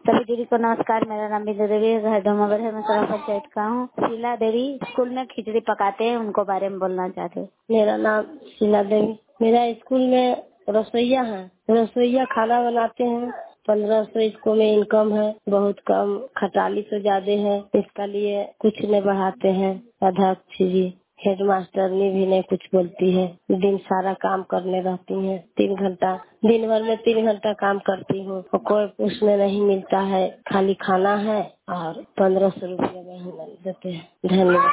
सभी दीदी को नमस्कार। मेरा नाम बिंदु देवी है, घर डोमाबरहर में ग्राम पंचायत का हूँ। शीला देवी स्कूल में खिचड़ी पकाते हैं, उनको बारे में बोलना चाहते हैं। मेरा नाम शीला देवी। मेरा स्कूल में रसोईया है, रसोईया खाना बनाते हैं। 1500 इसको में इनकम है, बहुत कम, खटाली तो ज्यादा है, इसका लिए कुछ नहीं बढ़ाते हैं। अध्यक्ष जी, हेडमास्टरनी भी नहीं कुछ बोलती है। दिन सारा काम करने रहती है, 3 घंटा, दिन भर में 3 घंटा काम करती हूँ, कोई उसमें नहीं मिलता है, खाली खाना है और 1500 रुपया महीना देते हैं। धन्यवाद।